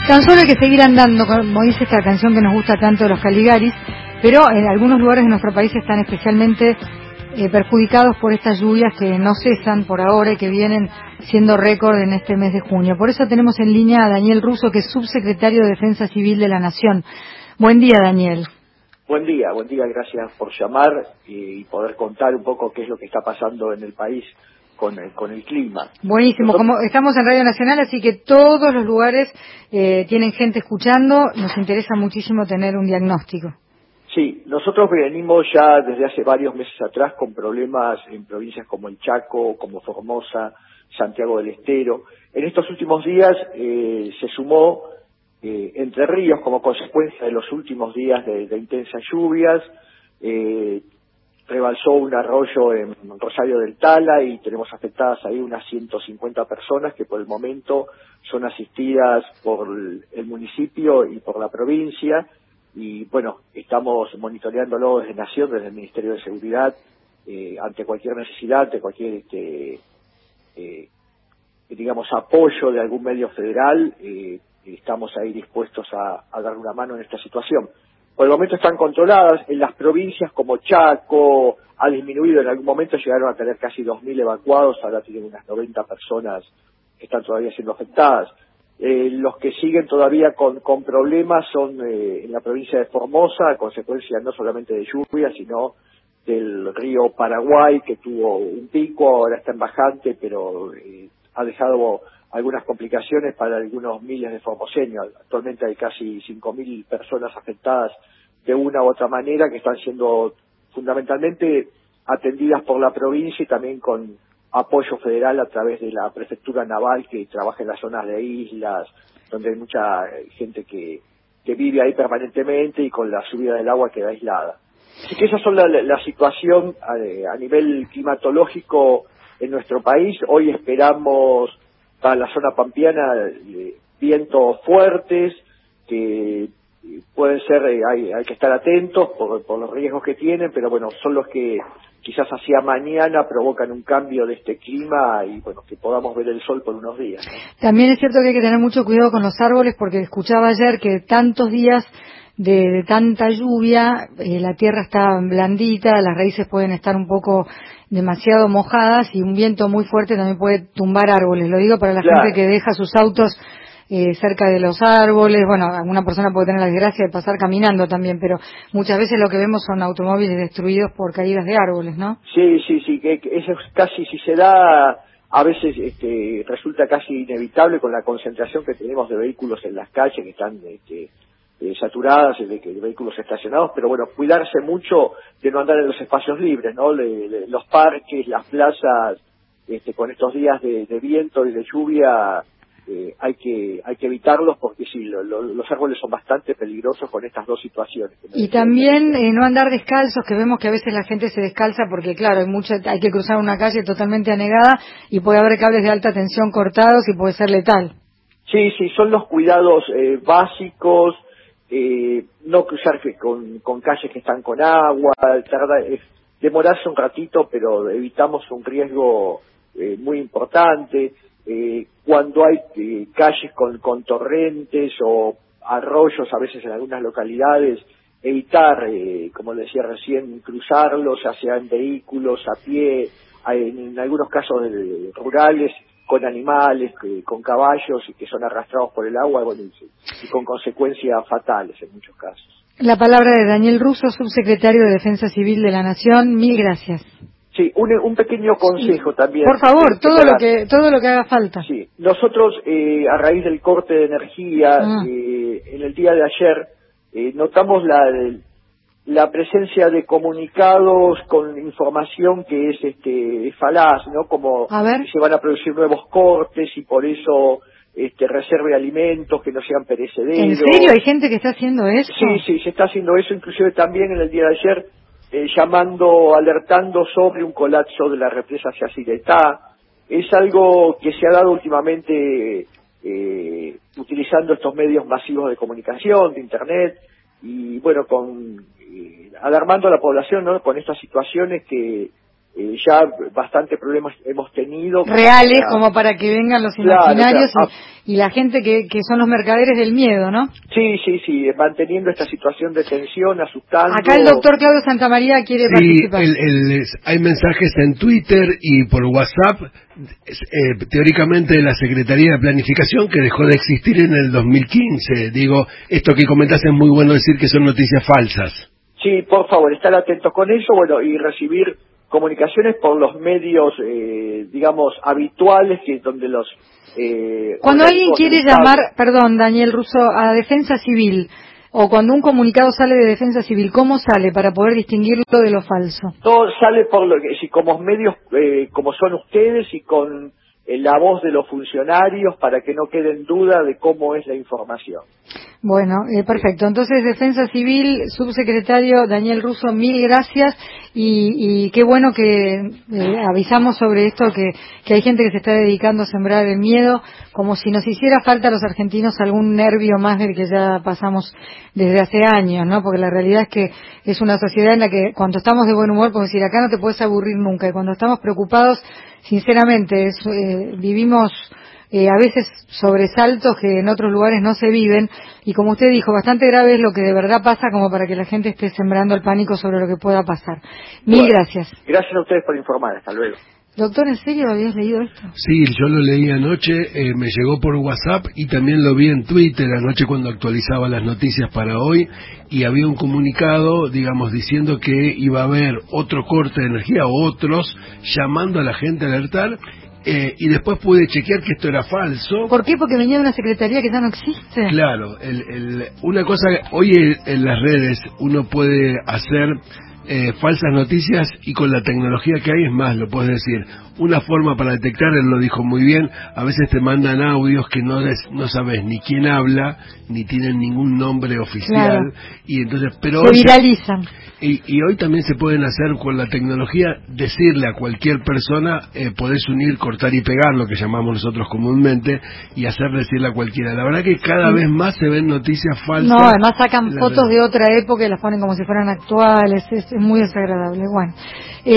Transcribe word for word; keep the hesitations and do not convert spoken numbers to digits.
Tan solo hay que seguir andando, como dice esta canción que nos gusta tanto de los Caligaris, pero en algunos lugares de nuestro país están especialmente eh, perjudicados por estas lluvias que no cesan por ahora y que vienen siendo récord en este mes de junio. Por eso tenemos en línea a Daniel Russo, que es subsecretario de Defensa Civil de la Nación. Buen día, Daniel. Buen día, buen día, gracias por llamar y poder contar un poco qué es lo que está pasando en el país con el, con el clima. Buenísimo, nosotros, como estamos en Radio Nacional, así que todos los lugares eh, tienen gente escuchando, nos interesa muchísimo tener un diagnóstico. Sí, nosotros venimos ya desde hace varios meses atrás con problemas en provincias como el Chaco, como Formosa, Santiago del Estero. En estos últimos días eh, se sumó eh, Entre Ríos como consecuencia de los últimos días de, de intensas lluvias. Eh, rebalsó un arroyo en Rosario del Tala y tenemos afectadas ahí unas ciento cincuenta personas que por el momento son asistidas por el municipio y por la provincia. Y bueno, estamos monitoreándolo desde Nación, desde el Ministerio de Seguridad, eh, ante cualquier necesidad, ante cualquier, este, eh, digamos, apoyo de algún medio federal, eh, estamos ahí dispuestos a, a dar una mano en esta situación. Por el momento están controladas. En las provincias como Chaco ha disminuido, en algún momento llegaron a tener casi dos mil evacuados, ahora tienen unas noventa personas que están todavía siendo afectadas. Eh, los que siguen todavía con, con problemas son eh, en la provincia de Formosa, a consecuencia no solamente de lluvia, sino del río Paraguay, que tuvo un pico, ahora está en bajante, pero eh, ha dejado algunas complicaciones para algunos miles de formoseños. Actualmente hay casi cinco mil personas afectadas de una u otra manera, que están siendo fundamentalmente atendidas por la provincia y también con apoyo federal a través de la prefectura naval, que trabaja en las zonas de islas, donde hay mucha gente que, que vive ahí permanentemente y con la subida del agua queda aislada. Así que esas son la, la situación a, a nivel climatológico en nuestro país. Hoy esperamos para la zona pampeana eh, vientos fuertes que pueden ser, eh, hay, hay que estar atentos por, por los riesgos que tienen, pero bueno, son los que quizás hacia mañana provocan un cambio de este clima y bueno, que podamos ver el sol por unos días, ¿no? También es cierto que hay que tener mucho cuidado con los árboles, porque escuchaba ayer que tantos días de, de tanta lluvia, eh, la tierra está blandita, las raíces pueden estar un poco demasiado mojadas y un viento muy fuerte también puede tumbar árboles. Lo digo para la Claro. gente que deja sus autos eh, cerca de los árboles. Bueno, alguna persona puede tener la desgracia de pasar caminando también, pero muchas veces lo que vemos son automóviles destruidos por caídas de árboles, ¿no? Sí, sí, sí, que, que eso es casi, si se da, a veces este, resulta casi inevitable con la concentración que tenemos de vehículos en las calles que están este, eh, saturadas, de, de vehículos estacionados, pero bueno, cuidarse mucho de no andar en los espacios libres, ¿no? Le, le, los parques, las plazas, este, con estos días de, de viento y de lluvia, eh, hay que hay que evitarlos porque sí, lo, lo, los árboles son bastante peligrosos con estas dos situaciones. Y también eh, no andar descalzos, que vemos que a veces la gente se descalza porque claro, hay mucha, hay que cruzar una calle totalmente anegada y puede haber cables de alta tensión cortados y puede ser letal. Sí, sí, son los cuidados eh, básicos, eh, no cruzar con, con calles que están con agua, tarda, eh, demorarse un ratito, pero evitamos un riesgo eh, muy importante. Eh, cuando hay eh, calles con, con torrentes o arroyos, a veces en algunas localidades, evitar, eh, como le decía recién, cruzarlos, ya sea en vehículos, a pie, en, en algunos casos de, rurales, con animales, que, con caballos y que son arrastrados por el agua, bueno, y, y con consecuencias fatales en muchos casos. La palabra de Daniel Russo, subsecretario de Defensa Civil de la Nación. Mil gracias. Sí, un, un pequeño consejo sí. también. Por favor, que, todo que lo que todo lo que haga falta. Sí, nosotros eh, a raíz del corte de energía, ah. eh, en el día de ayer, eh, notamos la la presencia de comunicados con información que es este falaz, ¿no? Como que se van a producir nuevos cortes y por eso este reserve alimentos que no sean perecederos. ¿En serio hay gente que está haciendo eso? Sí, sí, se está haciendo eso, inclusive también en el día de ayer eh, llamando, alertando sobre un colapso de la represa Yacyretá. Es algo que se ha dado últimamente eh, utilizando estos medios masivos de comunicación, de internet, y bueno, con eh, alarmando a la población, ¿no? Con estas situaciones que eh, ya bastante problemas hemos tenido. Reales, para, como para que vengan los imaginarios, claro, o sea, y, y la gente que, que son los mercaderes del miedo, ¿no? Sí, sí, sí, manteniendo esta situación de tensión, asustando. Acá el doctor Claudio Santamaría quiere sí, participar. El, el, hay mensajes en Twitter y por WhatsApp, eh, teóricamente de la Secretaría de Planificación, que dejó de existir en el dos mil quince. Digo, esto que comentás es muy bueno decir que son noticias falsas. Sí, por favor, estar atentos con eso, bueno, y recibir comunicaciones por los medios, eh, digamos, habituales, que donde los... Eh, cuando alguien quiere llamar, perdón, Daniel Russo, a Defensa Civil, o cuando un comunicado sale de Defensa Civil, ¿cómo sale para poder distinguirlo de lo falso? Todo sale por lo que, si como medios, eh, como son ustedes, y con eh, la voz de los funcionarios, para que no quede en duda de cómo es la información. Bueno, eh, perfecto. Entonces, Defensa Civil, subsecretario Daniel Russo, mil gracias, y, y qué bueno que eh, avisamos sobre esto, que, que hay gente que se está dedicando a sembrar el miedo, como si nos hiciera falta a los argentinos algún nervio más del que ya pasamos desde hace años, ¿no? Porque la realidad es que es una sociedad en la que cuando estamos de buen humor, podemos decir, acá no te puedes aburrir nunca, y cuando estamos preocupados, sinceramente, es, eh, vivimos... Eh, a veces sobresaltos que en otros lugares no se viven, y como usted dijo, bastante grave es lo que de verdad pasa como para que la gente esté sembrando el pánico sobre lo que pueda pasar. Mil bueno, gracias. Gracias a ustedes por informar, hasta luego. Doctor, ¿en serio habías leído esto? Sí, yo lo leí anoche, eh, me llegó por WhatsApp y también lo vi en Twitter anoche cuando actualizaba las noticias para hoy, y había un comunicado, digamos, diciendo que iba a haber otro corte de energía o otros, llamando a la gente a alertar. Eh, y después pude chequear que esto era falso. ¿Por qué? Porque venía de una secretaría que ya no existe. Claro, el, el, una cosa, hoy en las redes uno puede hacer eh, falsas noticias, y con la tecnología que hay, es más, lo puedes decir. Una forma para detectar, él lo dijo muy bien, a veces te mandan audios que no des, no sabes ni quién habla, ni tienen ningún nombre oficial, claro. Y entonces, pero se viralizan. Y, y hoy también se pueden hacer con la tecnología, decirle a cualquier persona, eh, podés unir, cortar y pegar, lo que llamamos nosotros comúnmente, y hacer decirle a cualquiera. La verdad que cada sí. vez más se ven noticias falsas. No, además sacan fotos red. de otra época y las ponen como si fueran actuales, es, es muy desagradable. Bueno. Eh,